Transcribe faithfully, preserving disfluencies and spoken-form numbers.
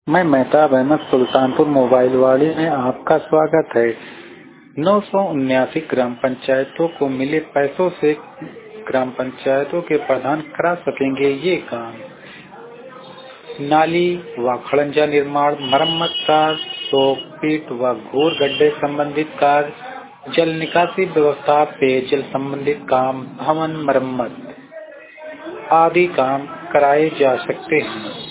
मैं मेहताब अहमद सुल्तानपुर मोबाइल वाले में आपका स्वागत है। नौ सौ उन्यासी ग्राम पंचायतों को मिले पैसों से ग्राम पंचायतों के प्रधान करा सकेंगे ये काम। नाली व खड़ंजा निर्माण, मरम्मत कार्य, सोकपीट व घूर गड्ढे संबंधित कार्य, जल निकासी व्यवस्था, पेयजल संबंधित काम, भवन मरम्मत आदि काम कराए जा सकते हैं।